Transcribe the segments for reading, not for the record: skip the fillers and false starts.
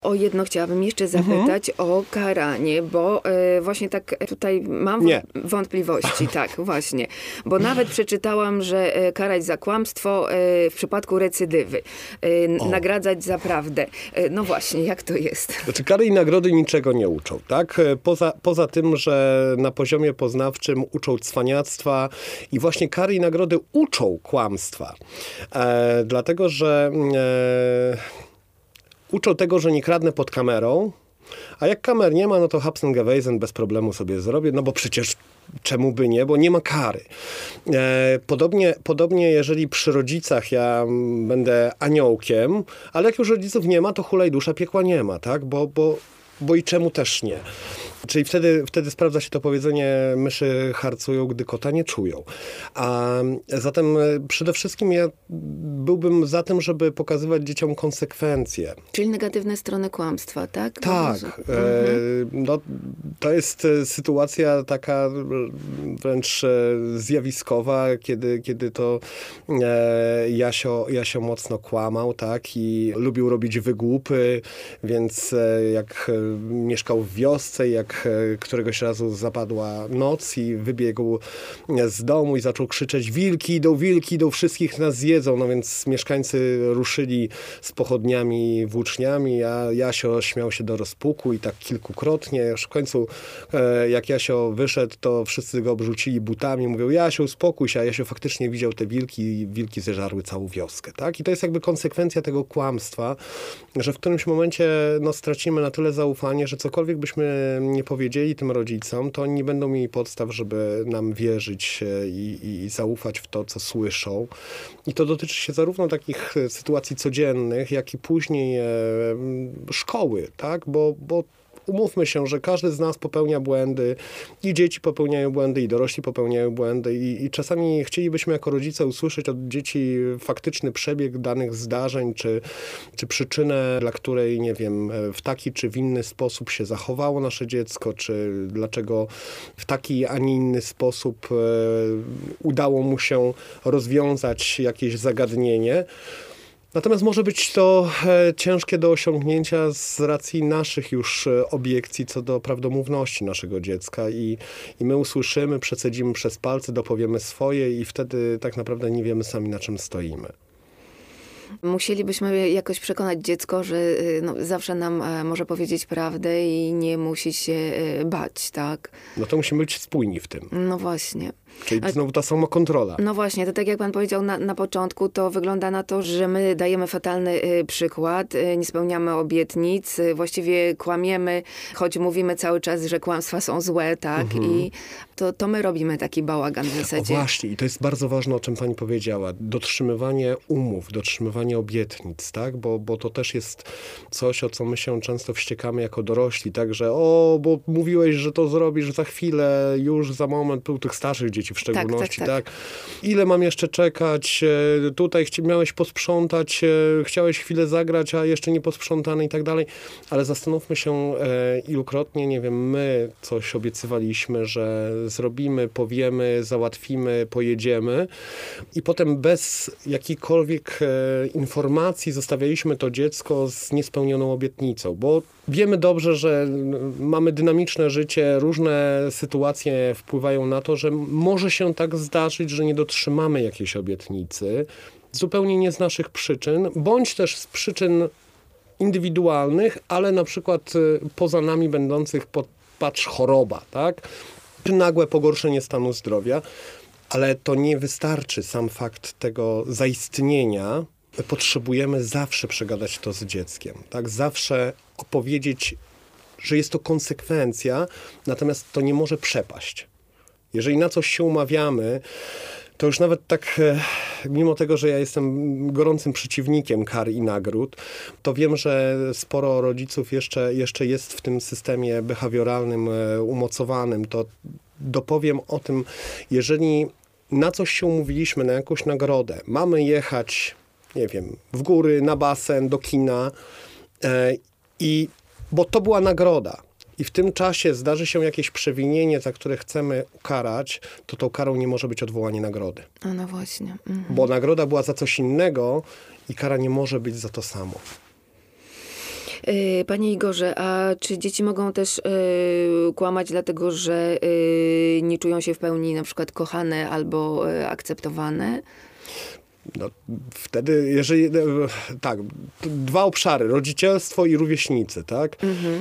O jedno chciałabym jeszcze zapytać o karanie, bo właśnie tak tutaj mam wątpliwości. Tak, właśnie. Bo nawet przeczytałam, że karać za kłamstwo w przypadku recydywy. Nagradzać za prawdę. No właśnie, jak to jest? Znaczy, kary i nagrody niczego nie uczą, tak? Poza tym, że na poziomie poznawczym uczą cwaniactwa i właśnie kary i nagrody uczą kłamstwa. Dlatego, że uczą tego, że nie kradnę pod kamerą, a jak kamer nie ma, no to Hapsen gewesen bez problemu sobie zrobię, no bo przecież czemu by nie, bo nie ma kary. Podobnie jeżeli przy rodzicach ja będę aniołkiem, ale jak już rodziców nie ma, to hulaj dusza, piekła nie ma, tak? Bo i czemu też nie? Czyli wtedy sprawdza się to powiedzenie, myszy harcują, gdy kota nie czują. A zatem przede wszystkim ja byłbym za tym, żeby pokazywać dzieciom konsekwencje. Czyli negatywne strony kłamstwa, tak? Tak. No, to jest sytuacja taka wręcz zjawiskowa, kiedy to Jasio mocno kłamał, tak? I lubił robić wygłupy, więc jak mieszkał w wiosce, jak któregoś razu zapadła noc i wybiegł z domu i zaczął krzyczeć: wilki idą, wszystkich nas zjedzą. No więc mieszkańcy ruszyli z pochodniami, włóczniami, a Jasio śmiał się do rozpuku i tak kilkukrotnie. Aż w końcu jak Jasio wyszedł, to wszyscy go obrzucili butami. Mówią: Jasio, uspokój się. A Jasio faktycznie widział te wilki i wilki zeżarły całą wioskę. Tak? I to jest jakby konsekwencja tego kłamstwa, że w którymś momencie stracimy na tyle zaufanie, że cokolwiek byśmy nie powiedzieli tym rodzicom, to oni nie będą mieli podstaw, żeby nam wierzyć i zaufać w to, co słyszą. I to dotyczy się zarówno takich sytuacji codziennych, jak i później szkoły, tak? Bo umówmy się, że każdy z nas popełnia błędy i dzieci popełniają błędy, i dorośli popełniają błędy i czasami chcielibyśmy jako rodzice usłyszeć od dzieci faktyczny przebieg danych zdarzeń, czy przyczynę, dla której, nie wiem, w taki czy w inny sposób się zachowało nasze dziecko, czy dlaczego w taki, a nie inny sposób udało mu się rozwiązać jakieś zagadnienie. Natomiast może być to ciężkie do osiągnięcia z racji naszych już obiekcji co do prawdomówności naszego dziecka i my usłyszymy, przecedzimy przez palce, dopowiemy swoje i wtedy tak naprawdę nie wiemy sami, na czym stoimy. Musielibyśmy jakoś przekonać dziecko, że zawsze nam może powiedzieć prawdę i nie musi się bać, tak? No to musimy być spójni w tym. No właśnie. Czyli znowu ta sama kontrola. No właśnie, to tak jak pan powiedział na początku, to wygląda na to, że my dajemy fatalny przykład, nie spełniamy obietnic, właściwie kłamiemy, choć mówimy cały czas, że kłamstwa są złe, tak? I to my robimy taki bałagan w zasadzie. O właśnie, i to jest bardzo ważne, o czym pani powiedziała. Dotrzymywanie umów, dotrzymywanie obietnic, tak? Bo to też jest coś, o co my się często wściekamy jako dorośli, tak? Że bo mówiłeś, że to zrobisz za chwilę, już za moment, u tych starszych dzieci w szczególności, tak? Ile mam jeszcze czekać? Tutaj miałeś posprzątać, chciałeś chwilę zagrać, a jeszcze nie posprzątane i tak dalej. Ale zastanówmy się ilukrotnie, nie wiem, my coś obiecywaliśmy, że zrobimy, powiemy, załatwimy, pojedziemy i potem bez jakiejkolwiek informacji zostawialiśmy to dziecko z niespełnioną obietnicą, bo wiemy dobrze, że mamy dynamiczne życie, różne sytuacje wpływają na to, że może się tak zdarzyć, że nie dotrzymamy jakiejś obietnicy, zupełnie nie z naszych przyczyn, bądź też z przyczyn indywidualnych, ale na przykład poza nami będących, patrz, choroba, tak? Czy nagłe pogorszenie stanu zdrowia, ale to nie wystarczy sam fakt tego zaistnienia. My potrzebujemy zawsze przegadać to z dzieckiem, tak? Zawsze opowiedzieć, że jest to konsekwencja, natomiast to nie może przepaść. Jeżeli na coś się umawiamy, to już nawet tak, mimo tego, że ja jestem gorącym przeciwnikiem kar i nagród, to wiem, że sporo rodziców jeszcze jest w tym systemie behawioralnym umocowanym. To dopowiem o tym, jeżeli na coś się umówiliśmy, na jakąś nagrodę, mamy jechać, nie wiem, w góry, na basen, do kina, bo to była nagroda. I w tym czasie zdarzy się jakieś przewinienie, za które chcemy ukarać, to tą karą nie może być odwołanie nagrody. No właśnie. Bo nagroda była za coś innego i kara nie może być za to samo. Panie Igorze, a czy dzieci mogą też kłamać dlatego, że nie czują się w pełni na przykład kochane albo akceptowane? No, wtedy, jeżeli, tak, dwa obszary, rodzicielstwo i rówieśnicy, tak?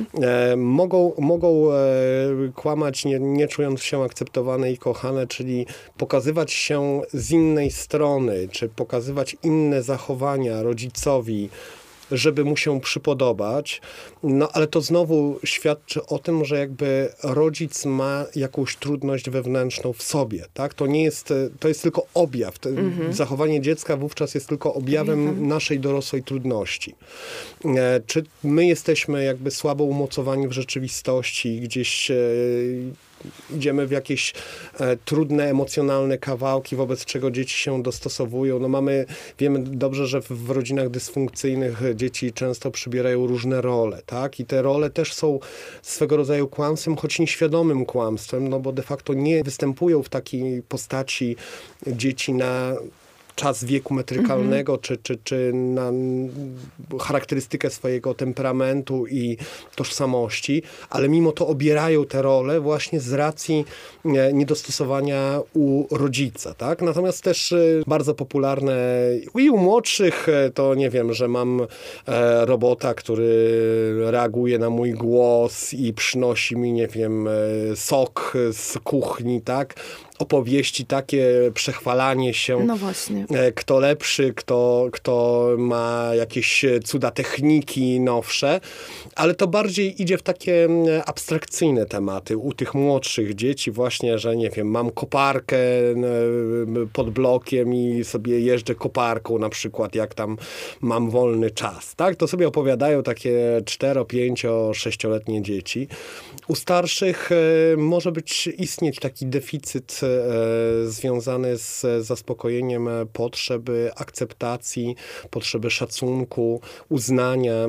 Mogą kłamać, nie czując się akceptowane i kochane, czyli pokazywać się z innej strony, czy pokazywać inne zachowania rodzicowi, żeby mu się przypodobać, no ale to znowu świadczy o tym, że jakby rodzic ma jakąś trudność wewnętrzną w sobie, tak? To jest tylko objaw. Zachowanie dziecka wówczas jest tylko objawem naszej dorosłej trudności. Czy my jesteśmy jakby słabo umocowani w rzeczywistości, gdzieś idziemy w jakieś trudne, emocjonalne kawałki, wobec czego dzieci się dostosowują. No wiemy dobrze, że w rodzinach dysfunkcyjnych dzieci często przybierają różne role, tak? I te role też są swego rodzaju kłamstwem, choć nieświadomym kłamstwem, no bo de facto nie występują w takiej postaci dzieci na czas wieku metrykalnego, czy na charakterystykę swojego temperamentu i tożsamości, ale mimo to obierają te role właśnie z racji niedostosowania u rodzica, tak? Natomiast też bardzo popularne i u młodszych to nie wiem, że mam robota, który reaguje na mój głos i przynosi mi, nie wiem, sok z kuchni, tak? Opowieści takie, przechwalanie się. No właśnie. Kto lepszy, kto ma jakieś cuda techniki nowsze, ale to bardziej idzie w takie abstrakcyjne tematy u tych młodszych dzieci właśnie, że nie wiem, mam koparkę pod blokiem i sobie jeżdżę koparką na przykład, jak tam mam wolny czas, tak? To sobie opowiadają takie 4, 5, 6-letnie dzieci. U starszych może istnieć taki deficyt związany z zaspokojeniem potrzeby akceptacji, potrzeby szacunku, uznania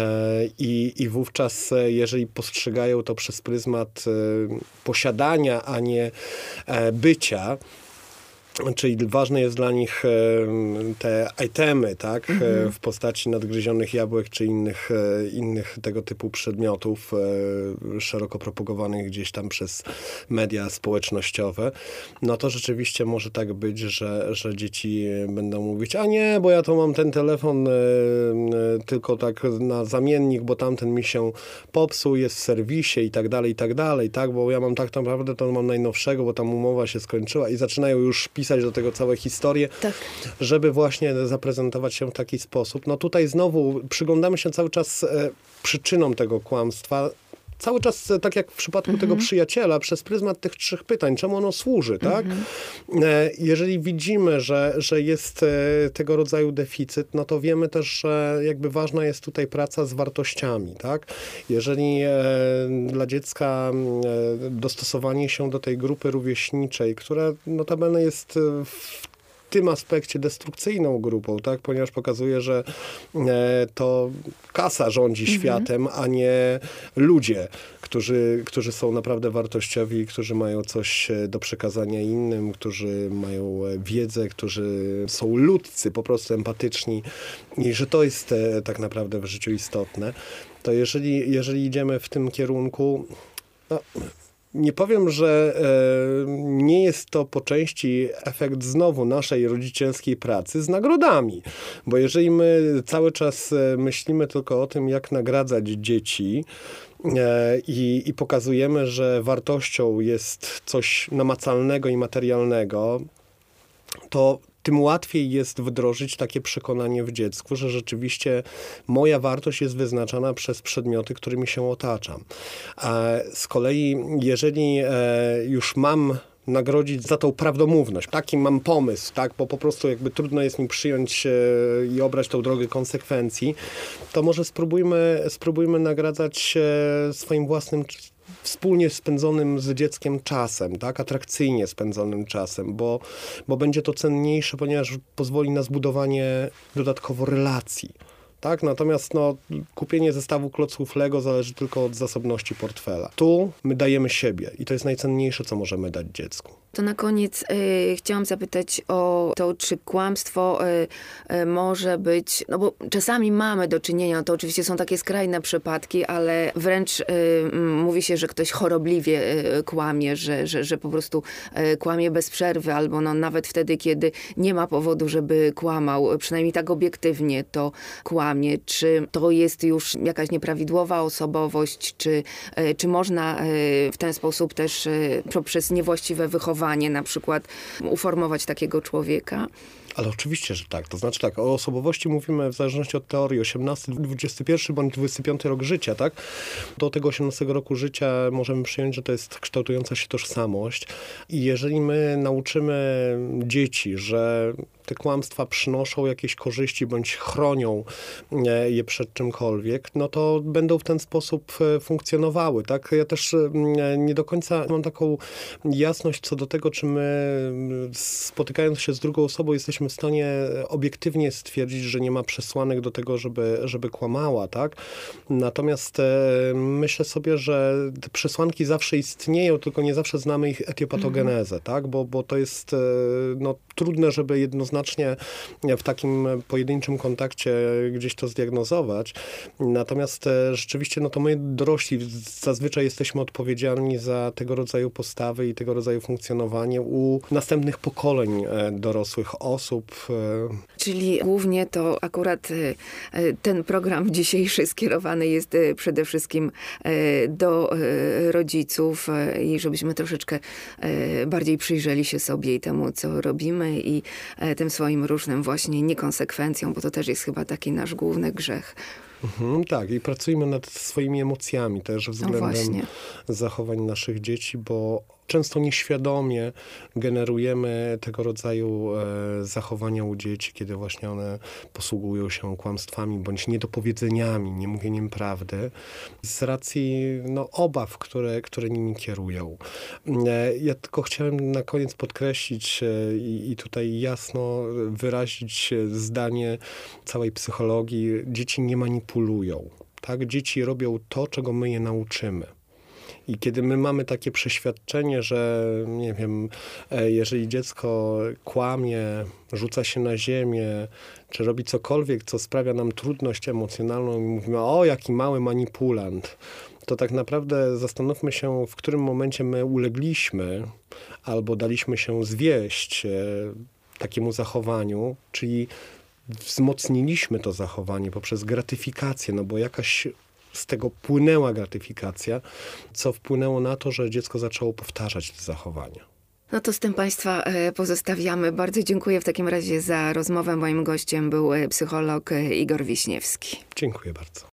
i wówczas, jeżeli postrzegają to przez pryzmat posiadania, a nie bycia, czyli ważne jest dla nich te itemy, tak, w postaci nadgryzionych jabłek czy innych tego typu przedmiotów szeroko propagowanych gdzieś tam przez media społecznościowe, no to rzeczywiście może tak być, że dzieci będą mówić, a nie, bo ja to mam ten telefon tylko tak na zamiennik, bo tamten mi się popsuł, jest w serwisie i tak dalej, tak, bo ja mam tak naprawdę, to mam najnowszego, bo tam umowa się skończyła i zaczynają już pisać do tego całe historie, tak, żeby właśnie zaprezentować się w taki sposób. No tutaj znowu przyglądamy się cały czas przyczynom tego kłamstwa. Cały czas, tak jak w przypadku tego przyjaciela, przez pryzmat tych 3 pytań, czemu ono służy, tak? Jeżeli widzimy, że jest tego rodzaju deficyt, no to wiemy też, że jakby ważna jest tutaj praca z wartościami, tak? Jeżeli dla dziecka dostosowanie się do tej grupy rówieśniczej, która notabene jest w tym aspekcie destrukcyjną grupą, tak? Ponieważ pokazuje, że to kasa rządzi światem, a nie ludzie, którzy są naprawdę wartościowi, którzy mają coś do przekazania innym, którzy mają wiedzę, którzy są ludzcy, po prostu empatyczni i że to jest tak naprawdę w życiu istotne, to jeżeli idziemy w tym kierunku, no, nie powiem, że nie jest to po części efekt znowu naszej rodzicielskiej pracy z nagrodami. Bo jeżeli my cały czas myślimy tylko o tym, jak nagradzać dzieci i pokazujemy, że wartością jest coś namacalnego i materialnego, to tym łatwiej jest wdrożyć takie przekonanie w dziecku, że rzeczywiście moja wartość jest wyznaczana przez przedmioty, którymi się otaczam. A z kolei, jeżeli już mam nagrodzić za tą prawdomówność, taki mam pomysł, tak, bo po prostu jakby trudno jest mi przyjąć i obrać tą drogę konsekwencji, to może spróbujmy nagradzać swoim własnym wspólnie spędzonym z dzieckiem czasem, tak, atrakcyjnie spędzonym czasem, bo będzie to cenniejsze, ponieważ pozwoli na zbudowanie dodatkowo relacji. Tak? Natomiast kupienie zestawu klocków Lego zależy tylko od zasobności portfela. Tu my dajemy siebie i to jest najcenniejsze, co możemy dać dziecku. To na koniec chciałam zapytać o to, czy kłamstwo może być, no bo czasami mamy do czynienia, to oczywiście są takie skrajne przypadki, ale wręcz mówi się, że ktoś chorobliwie kłamie, że po prostu kłamie bez przerwy, albo no nawet wtedy, kiedy nie ma powodu, żeby kłamał, przynajmniej tak obiektywnie to kłamie. Czy to jest już jakaś nieprawidłowa osobowość, czy można w ten sposób też poprzez niewłaściwe wychowanie na przykład uformować takiego człowieka? Ale oczywiście, że tak. To znaczy tak, o osobowości mówimy w zależności od teorii 18, 21 bądź 25 rok życia, tak? Do tego 18 roku życia możemy przyjąć, że to jest kształtująca się tożsamość. I jeżeli my nauczymy dzieci, że te kłamstwa przynoszą jakieś korzyści bądź chronią je przed czymkolwiek, no to będą w ten sposób funkcjonowały, tak? Ja też nie do końca mam taką jasność co do tego, czy my spotykając się z drugą osobą jesteśmy w stanie obiektywnie stwierdzić, że nie ma przesłanek do tego, żeby kłamała, tak? Natomiast myślę sobie, że te przesłanki zawsze istnieją, tylko nie zawsze znamy ich etiopatogenezę, tak? Bo to jest no, trudne, żeby jednoznacznie w takim pojedynczym kontakcie gdzieś to zdiagnozować. Natomiast rzeczywiście, no to my dorośli zazwyczaj jesteśmy odpowiedzialni za tego rodzaju postawy i tego rodzaju funkcjonowanie u następnych pokoleń dorosłych osób. Czyli głównie to akurat ten program dzisiejszy skierowany jest przede wszystkim do rodziców i żebyśmy troszeczkę bardziej przyjrzeli się sobie i temu, co robimy i tym swoim różnym właśnie niekonsekwencjom, bo to też jest chyba taki nasz główny grzech. Tak, i pracujmy nad swoimi emocjami też względem zachowań naszych dzieci, bo często nieświadomie generujemy tego rodzaju zachowania u dzieci, kiedy właśnie one posługują się kłamstwami bądź niedopowiedzeniami, niemówieniem prawdy, z racji no, obaw, które nimi kierują. Ja tylko chciałem na koniec podkreślić i tutaj jasno wyrazić zdanie całej psychologii. Dzieci nie manipulują. Tak? Dzieci robią to, czego my je nauczymy. I kiedy my mamy takie przeświadczenie, że nie wiem, jeżeli dziecko kłamie, rzuca się na ziemię, czy robi cokolwiek, co sprawia nam trudność emocjonalną i mówimy, o jaki mały manipulant, to tak naprawdę zastanówmy się, w którym momencie my ulegliśmy albo daliśmy się zwieść takiemu zachowaniu, czyli wzmocniliśmy to zachowanie poprzez gratyfikację, no bo jakaś z tego płynęła gratyfikacja, co wpłynęło na to, że dziecko zaczęło powtarzać te zachowania. No to z tym Państwa pozostawiamy. Bardzo dziękuję w takim razie za rozmowę. Moim gościem był psycholog Igor Wiśniewski. Dziękuję bardzo.